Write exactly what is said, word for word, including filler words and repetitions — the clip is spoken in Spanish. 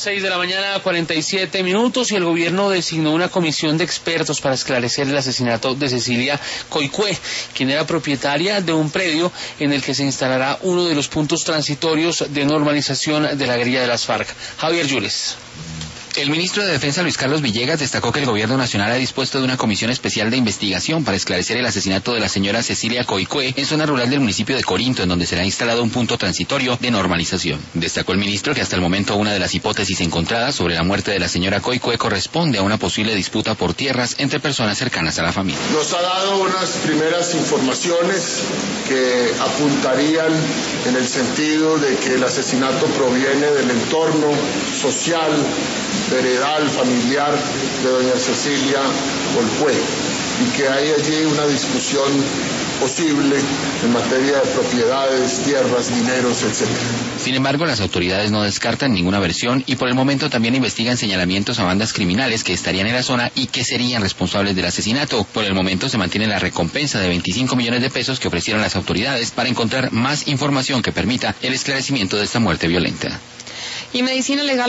seis de la mañana, cuarenta y siete minutos, y el gobierno designó una comisión de expertos para esclarecer el asesinato de Cecilia Coicue, quien era propietaria de un predio en el que se instalará uno de los puntos transitorios de normalización de la guerrilla de las FARC. Javier Yules. El ministro de Defensa, Luis Carlos Villegas, destacó que el gobierno nacional ha dispuesto de una comisión especial de investigación para esclarecer el asesinato de la señora Cecilia Coicue en zona rural del municipio de Corinto, en donde será instalado un punto transitorio de normalización. Destacó el ministro que hasta el momento una de las hipótesis encontradas sobre la muerte de la señora Coicue corresponde a una posible disputa por tierras entre personas cercanas a la familia. Nos ha dado unas primeras informaciones que apuntarían en el sentido de que el asesinato proviene del entorno social, heredal, familiar de doña Cecilia Coicue, y que hay allí una discusión posible en materia de propiedades, tierras, dineros, etcétera. Sin embargo, las autoridades no descartan ninguna versión y por el momento también investigan señalamientos a bandas criminales que estarían en la zona y que serían responsables del asesinato. Por el momento se mantiene la recompensa de veinticinco millones de pesos que ofrecieron las autoridades para encontrar más información que permita el esclarecimiento de esta muerte violenta. Y Medicina Legal